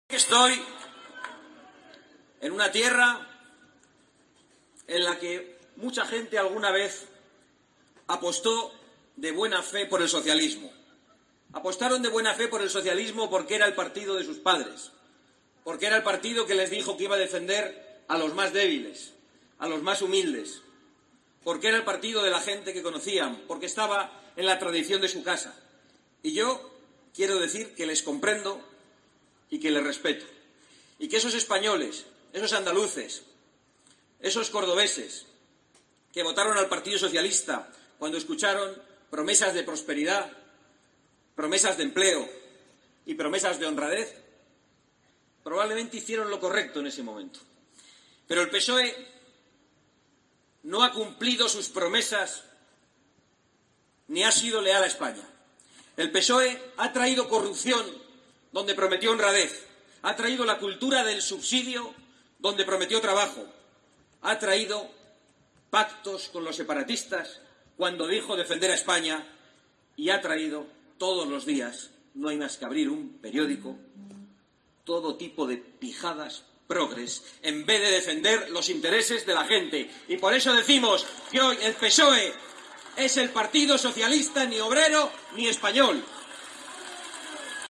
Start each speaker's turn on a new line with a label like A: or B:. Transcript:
A: Estoy en una tierra en la que mucha gente alguna vez apostó de buena fe por el socialismo. Apostaron de buena fe por el socialismo porque era el partido de sus padres, porque era el partido que les dijo que iba a defender a los más débiles, a los más humildes, porque era el partido de la gente que conocían, porque estaba en la tradición de su casa. Y yo quiero decir que les comprendo y que les respeto. Y que esos españoles, esos andaluces, esos cordobeses que votaron al Partido Socialista cuando escucharon promesas de prosperidad, promesas de empleo y promesas de honradez, probablemente hicieron lo correcto en ese momento. Pero el PSOE no ha cumplido sus promesas ni ha sido leal a España. El PSOE ha traído corrupción donde prometió honradez, ha traído la cultura del subsidio donde prometió trabajo, ha traído pactos con los separatistas cuando dijo defender a España y ha traído todos los días, no hay más que abrir un periódico, todo tipo de pijadas progres en vez de defender los intereses de la gente. Y por eso decimos que hoy el PSOE es el partido socialista ni obrero ni español.